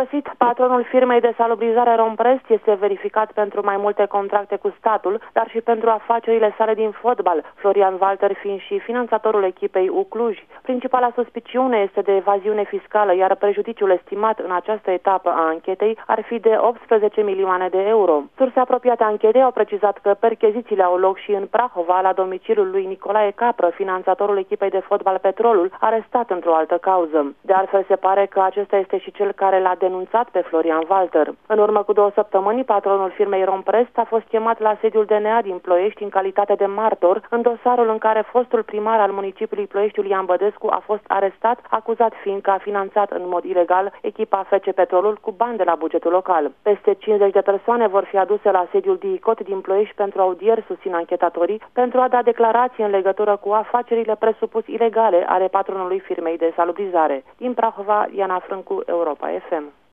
găsit, patronul firmei de salubrizare Romprest este verificat pentru mai multe contracte cu statul, dar și pentru afacerile sale din fotbal, Florian Walter fiind și finanțatorul echipei Cluj. Principala suspiciune este de evaziune fiscală, iar prejudiciul estimat în această etapă a anchetei ar fi de 18 milioane de euro. Surse apropiate anchetei au precizat că perchezițiile au loc și în Prahova, la domiciliul lui Nicolae Capră, finanțatorul echipei de fotbal Petrolul, arestat într-o altă cauză. De altfel, se pare că acesta este și cel care l-a denunțat pe Florian Walter. În urmă cu 2 săptămâni, patronul firmei Romprest a fost chemat la sediul DNA din Ploiești în calitate de martor în dosarul în care fostul primar al municipiului Ploiești, Iulian Bădescu, a fost arestat, acuzat fiind că a finanțat în mod ilegal echipa FC Petrolul cu bani de la bugetul local. Peste 50 de persoane vor fi aduse la sediul DICOT din Ploiești pentru audieri, susțin anchetatorii, pentru a da declarații în legătură cu afacerile presupus ilegale ale patronului firmei de salubrizare. Din Prahova, Iana Frâncu, Europa FM.